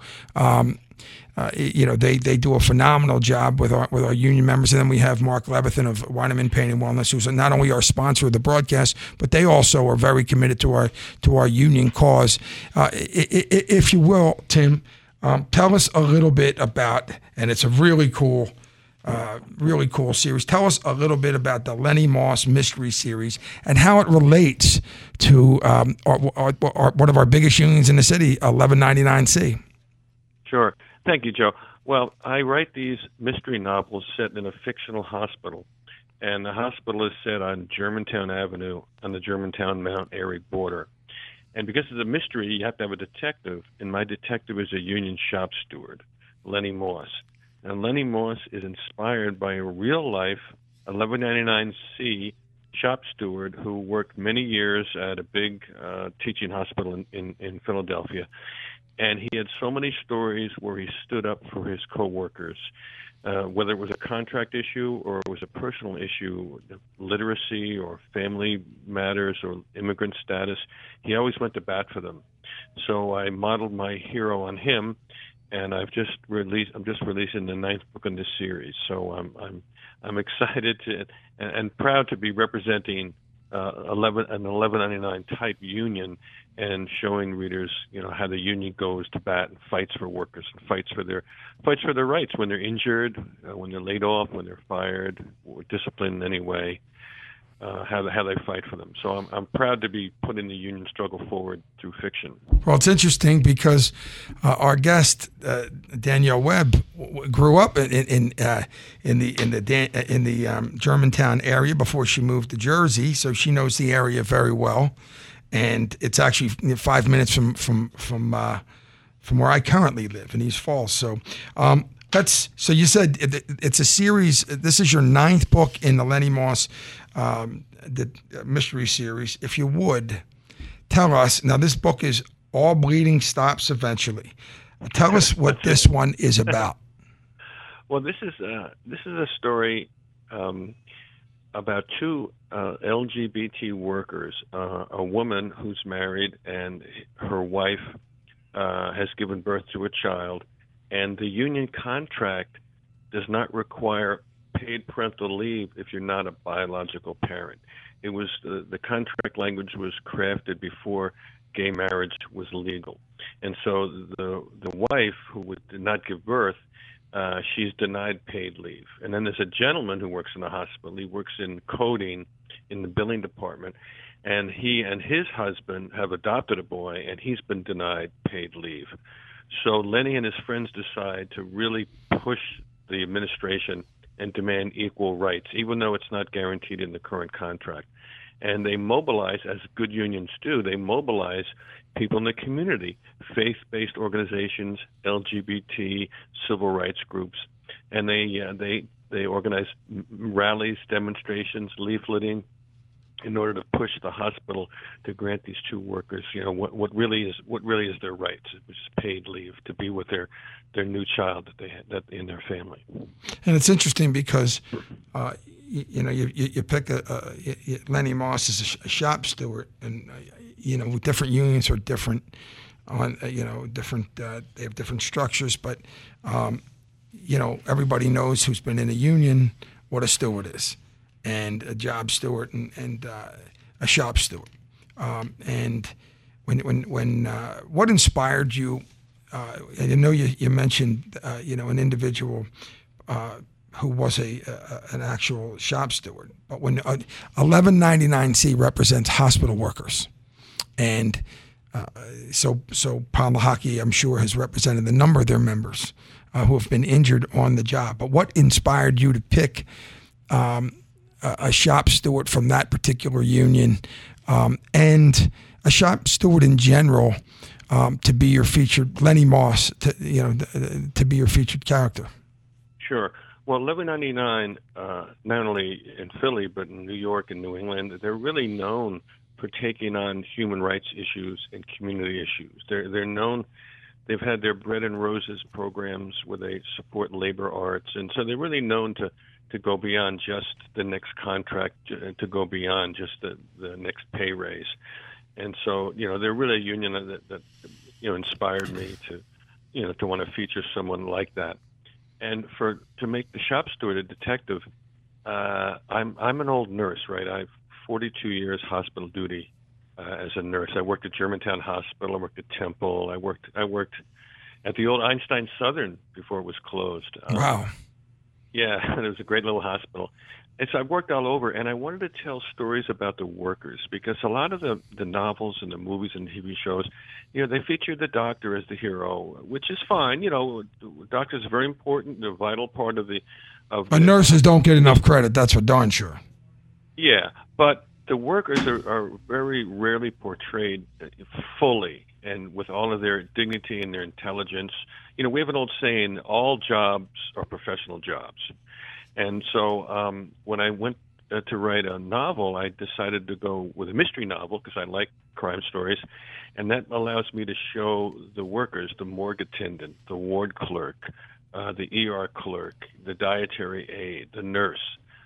they do a phenomenal job with our union members. And then we have Mark Levithan of Weineman Pain and Wellness, who's not only our sponsor of the broadcast, but they also are very committed to our union cause. If you will, Tim, tell us a little bit about, and it's a really cool series. Tell us a little bit about the Lenny Moss Mystery Series and how it relates to one of our biggest unions in the city, 1199C. Sure. Thank you, Joe. Well, I write these mystery novels set in a fictional hospital, and the hospital is set on Germantown Avenue on the Germantown-Mount Airy border. And because it's a mystery, you have to have a detective, and my detective is a union shop steward, Lenny Moss. And Lenny Moss is inspired by a real-life 1199C shop steward who worked many years at a big teaching hospital in Philadelphia. And he had so many stories where he stood up for his coworkers, whether it was a contract issue or it was a personal issue, literacy or family matters or immigrant status. He always went to bat for them. So I modeled my hero on him, and I'm just releasing the 9th book in this series. So I'm excited and proud to be representing an 1199 type union and showing readers, how the union goes to bat and fights for workers and fights for their rights when they're injured, when they're laid off, when they're fired, or disciplined in any way, how they fight for them. So I'm proud to be putting the union struggle forward through fiction. Well, it's interesting because our guest Danielle Webb grew up in the Germantown area before she moved to Jersey, so she knows the area very well. And it's actually 5 minutes from where I currently live in East Falls. So so you said it's a series. This is your 9th book in the Lenny Moss the mystery series. If you would tell us, now this book is All Bleeding Stops Eventually. Tell us what this one is about. Well, this is a story about two LGBT workers, a woman who's married and her wife has given birth to a child, and the union contract does not require paid parental leave if you're not a biological parent. It was the contract language was crafted before gay marriage was legal, and so the wife who did not give birth, she's denied paid leave. And then there's a gentleman who works in the hospital. He works in coding in the billing department, and he and his husband have adopted a boy, and he's been denied paid leave. So Lenny and his friends decide to really push the administration and demand equal rights, even though it's not guaranteed in the current contract. And they mobilize, as good unions do, they mobilize people in the community, faith-based organizations, LGBT, civil rights groups, and they organize rallies, demonstrations, leafleting, in order to push the hospital to grant these two workers, what really is their rights, which is paid leave to be with their new child that they had in their family. And it's interesting because you pick Lenny Moss as a shop steward, and different unions are different on different they have different structures, but everybody knows who's been in a union what a steward is, and a job steward and a shop steward. And when what inspired you? I know you mentioned an individual who was an actual shop steward, but when 1199C represents hospital workers, and so Pound the Hockey, I'm sure, has represented the number of their members who have been injured on the job. But what inspired you to pick a shop steward from that particular union, and a shop steward in general, to be your featured Lenny Moss, to be your featured character? Sure. Well, Level 99, not only in Philly, but in New York and New England, they're really known for taking on human rights issues and community issues. They're known, they've had their Bread and Roses programs where they support labor arts, and so they're really known to go beyond just the next contract, to go beyond just the next pay raise. And so, they're really a union that inspired me to want to feature someone like that. And to make the shop steward a detective, I'm an old nurse, right? I've 42 years hospital duty as a nurse. I worked at Germantown Hospital. I worked at Temple. I worked at the old Einstein Southern before it was closed. Wow. Yeah, it was a great little hospital. And so I've worked all over, and I wanted to tell stories about the workers because a lot of the novels and the movies and TV shows, they feature the doctor as the hero, which is fine. Doctors are very important. They're a vital part of the. But nurses don't get enough credit. That's for darn sure. Yeah, but the workers are very rarely portrayed fully and with all of their dignity and their intelligence. We have an old saying, all jobs are professional jobs. And so when I went to write a novel, I decided to go with a mystery novel because I like crime stories. And that allows me to show the workers, the morgue attendant, the ward clerk, the ER clerk, the dietary aide, the nurse.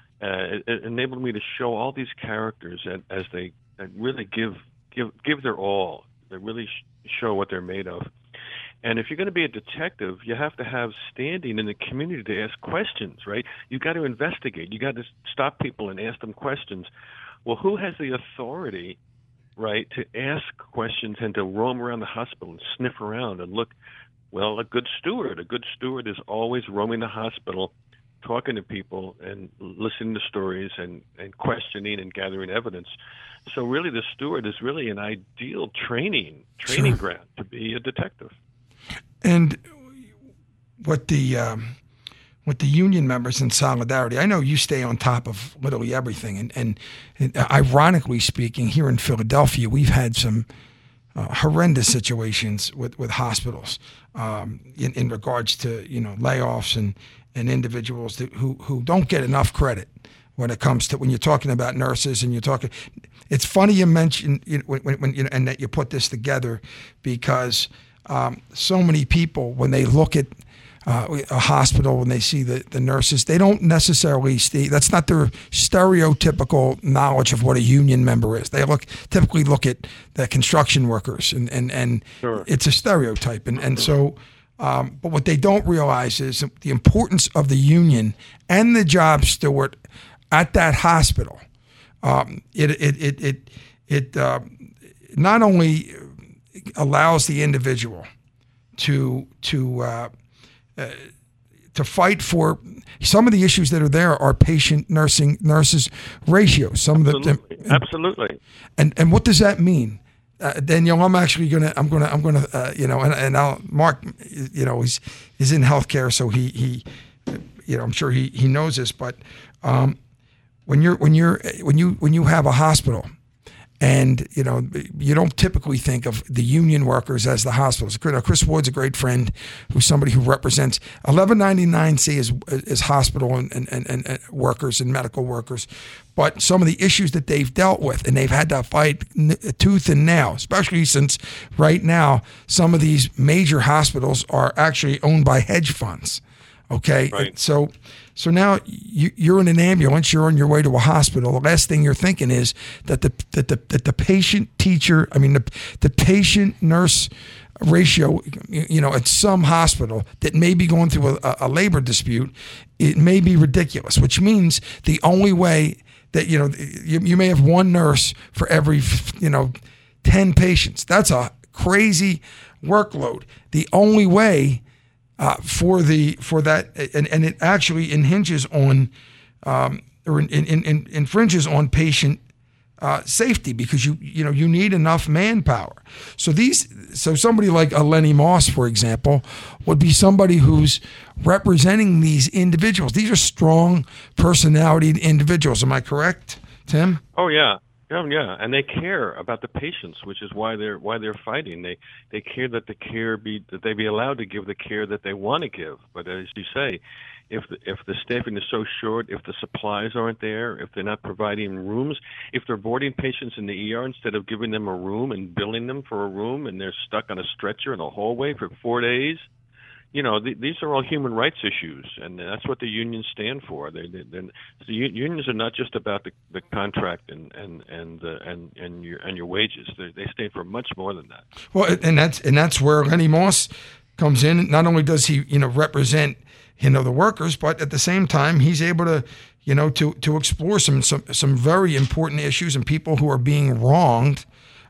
It enabled me to show all these characters as they really give their all. They really show what they're made of. And if you're going to be a detective, you have to have standing in the community to ask questions, right? You've got to investigate. You got to stop people and ask them questions. Well, who has the authority, right, to ask questions and to roam around the hospital and sniff around and look? Well, a good steward. A good steward is always roaming the hospital, talking to people and listening to stories and questioning and gathering evidence. So really the steward is really an ideal training Sure. ground to be a detective. And with the union members in solidarity, I know you stay on top of literally everything. And ironically speaking, here in Philadelphia, we've had some horrendous situations with hospitals in regards to layoffs and individuals who don't get enough credit when it comes to when you're talking about nurses and you're talking. It's funny you mention when and that you put this together because. So many people, when they look at a hospital, when they see the nurses, they don't necessarily see, that's not their stereotypical knowledge of what a union member is. They typically look at the construction workers, and Sure. It's a stereotype. And so, but what they don't realize is the importance of the union and the job steward at that hospital. It not only allows the individual to fight for some of the issues that are there are patient nurses ratios. Some Absolutely. of the Absolutely. And what does that mean? Danielle, I'm gonna and I'll, Mark, is in healthcare, so he I'm sure he knows this, but when you have a hospital. And, you don't typically think of the union workers as the hospitals. Chris Ward's a great friend who's somebody who represents 1199C is hospital and workers and medical workers. But some of the issues that they've dealt with, and they've had to fight tooth and nail, especially since right now some of these major hospitals are actually owned by hedge funds. Okay, right. So now you're in an ambulance. You're on your way to a hospital. The last thing you're thinking is that the patient teacher, the patient nurse ratio, at some hospital that may be going through a labor dispute, it may be ridiculous. Which means the only way that you may have one nurse for every 10 patients. That's a crazy workload. The only way. For that, and it actually infringes on patient safety because you need enough manpower. So somebody like a Lenny Moss, for example, would be somebody who's representing these individuals. These are strong personality individuals. Am I correct, Tim? Oh yeah. Yeah, and they care about the patients, which is why they're fighting. They care that that they be allowed to give the care that they want to give. But as you say, if the staffing is so short, if the supplies aren't there, if they're not providing rooms, if they're boarding patients in the ER instead of giving them a room and billing them for a room, and they're stuck on a stretcher in a hallway for 4 days. These are all human rights issues, and that's what the unions stand for. The unions are not just about the contract and your wages. They stand for much more than that. Well, and that's where Lenny Moss comes in. Not only does he represent the workers, but at the same time he's able to to explore some very important issues and people who are being wronged,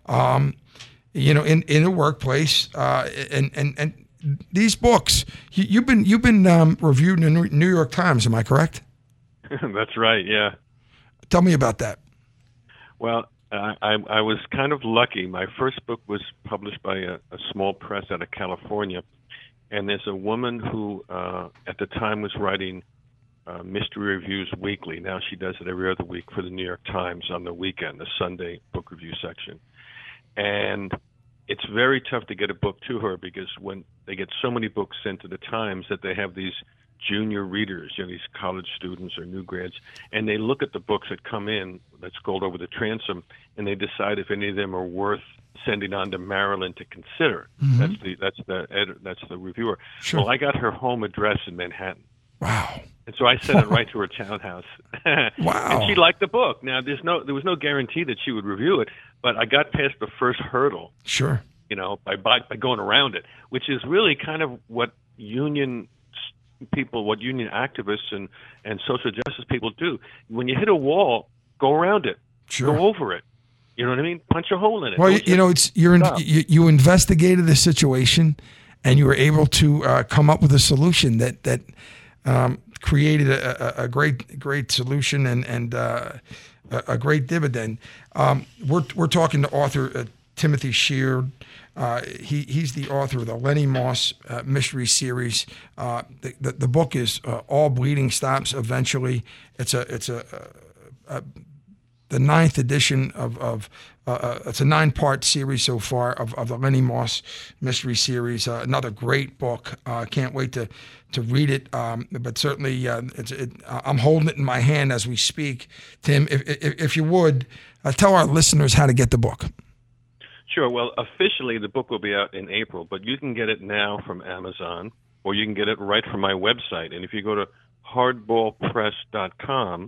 in the workplace, and these books, you've been reviewed in the New York Times. Am I correct? That's right. Yeah. Tell me about that. Well, I was kind of lucky. My first book was published by a small press out of California, and there's a woman who at the time was writing mystery reviews weekly. Now she does it every other week for the New York Times on the weekend, the Sunday book review section, and it's very tough to get a book to her because when they get so many books sent to the Times that they have these junior readers, these college students or new grads, and they look at the books that come in that's called over the transom, and they decide if any of them are worth sending on to Maryland to consider. Mm-hmm. That's the reviewer. Sure. Well, I got her home address in Manhattan. Wow. And so I sent it right to her townhouse. Wow. And she liked the book. Now, there was no guarantee that she would review it, but I got past the first hurdle. Sure. By going around it, which is really kind of what union people, what union activists and social justice people do. When you hit a wall, go around it. Sure. Go over it. You know what I mean? Punch a hole in it. Well, you investigated the situation, and you were able to come up with a solution that created a great solution and a great dividend. We're talking to author Timothy Sheard. He's the author of the Lenny Moss mystery series. The book is All Bleeding Stops Eventually. It's the 9th edition of it's a 9-part series so far of the Lenny Moss mystery series. Another great book. Can't wait to read it. But certainly, I'm holding it in my hand as we speak. Tim, if you would, tell our listeners how to get the book. Sure. Well, officially, the book will be out in April, but you can get it now from Amazon, or you can get it right from my website. And if you go to hardballpress.com,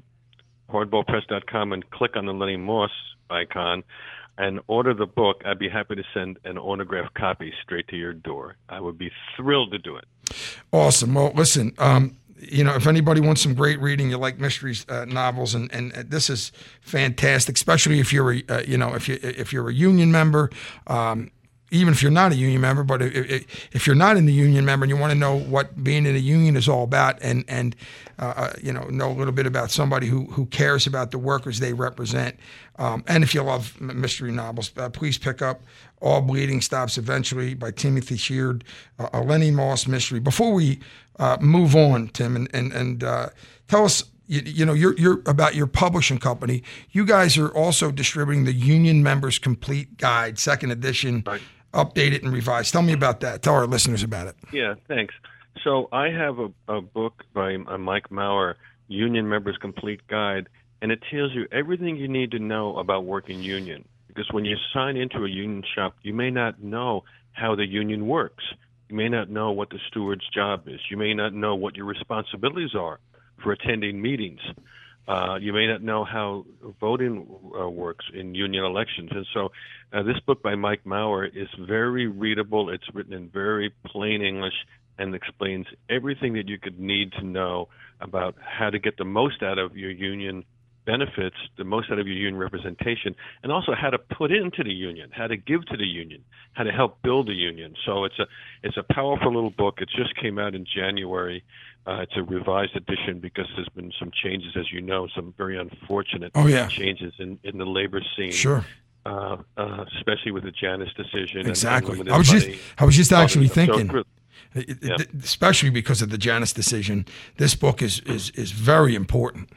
and click on the Lenny Moss icon and order the book, I'd be happy to send an autographed copy straight to your door. I would be thrilled to do it. Awesome. Well, listen, if anybody wants some great reading, you like mysteries novels, and this is fantastic, especially if you're if you're a union member, even if you're not a union member. But if you're not in the union member and you want to know what being in a union is all about, and know a little bit about somebody who cares about the workers they represent, and if you love mystery novels, please pick up All Bleeding Stops Eventually by Timothy Sheard, a Lenny Moss mystery. Before we move on, Tim, and tell us, you're about your publishing company. You guys are also distributing the Union Members Complete Guide, 2nd edition, right. Updated and revised. Tell me about that. Tell our listeners about it. Yeah, thanks. So I have a book by Mike Maurer, Union Members Complete Guide, and it tells you everything you need to know about working union. Because when you sign into a union shop, you may not know how the union works. You may not know what the steward's job is. You may not know what your responsibilities are for attending meetings. You may not know how voting works in union elections. And so this book by Mike Maurer is very readable. It's written in very plain English and explains everything that you could need to know about how to get the most out of your union benefits, the most out of your union representation, and also how to put into the union, how to give to the union, how to help build the union. So it's a powerful little book. It just came out in January. It's a revised edition because there's been some changes, as you know, some very unfortunate changes in the labor scene. Sure. Especially with the Janus decision. Exactly. I was just actually thinking, especially because of the Janus decision, this book is very important.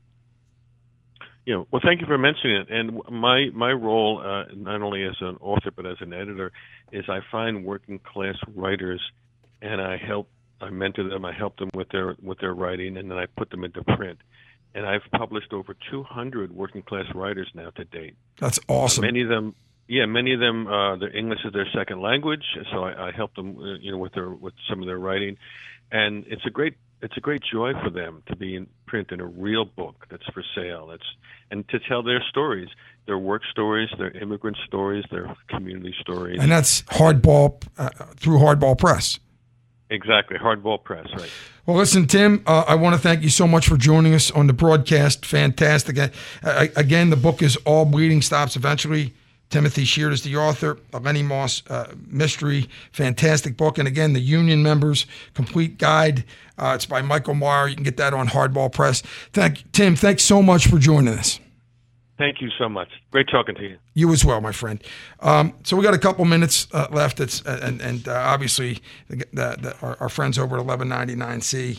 Well, thank you for mentioning it. And my role, not only as an author but as an editor, is I find working class writers and I help I mentor them, I help them with their writing, and then I put them into print. And I've published over 200 working class writers now to date. That's awesome. Many of them, their English is their second language, so I help them, with some of their writing, and it's a great joy for them to be in print in a real book that's for sale. And to tell their stories, their work stories, their immigrant stories, their community stories. And that's Hardball through Hardball Press. Exactly, Hardball Press, right. Well, listen, Tim, I want to thank you so much for joining us on the broadcast. Fantastic. Again, the book is All Bleeding Stops Eventually. Timothy Sheard is the author. A Lenny Moss mystery. Fantastic book. And again, the Union Members Complete Guide. It's by Michael Meyer. You can get that on Hardball Press. Tim, thanks so much for joining us. Thank you so much. Great talking to you. You as well, my friend. So we got a couple minutes left. And obviously our friends over at 1199C,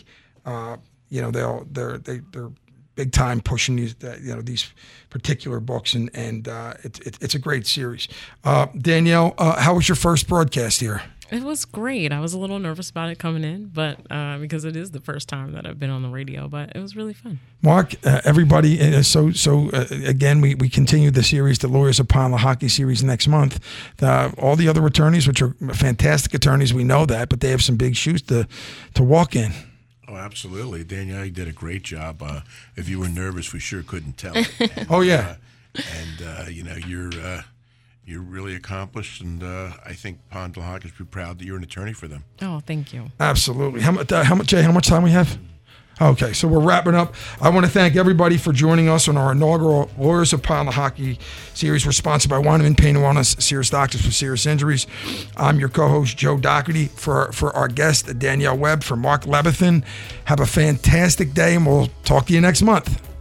they're big time pushing these particular books, and it's a great series. Danielle, how was your first broadcast here? It was great. I was a little nervous about it coming in, but because it is the first time that I've been on the radio, but it was really fun. Mark, everybody, again, we continue the series, the Lawyers Upon the Hockey series next month. All the other attorneys, which are fantastic attorneys, we know that, but they have some big shoes to walk in. Oh, absolutely. Danielle, you did a great job. If you were nervous, we sure couldn't tell. Oh, yeah. You're really accomplished, and I think Pond La Hockey should be proud that you're an attorney for them. Oh, thank you. Absolutely. How much time we have? Okay, so we're wrapping up. I want to thank everybody for joining us on our inaugural Lawyers Upon the Hockey series. We're sponsored by Weinman Pain and Wellness, Serious Doctors for Serious Injuries. I'm your co-host, Joe Doherty. For our guest, Danielle Webb, for Mark Lebethan. Have a fantastic day, and we'll talk to you next month.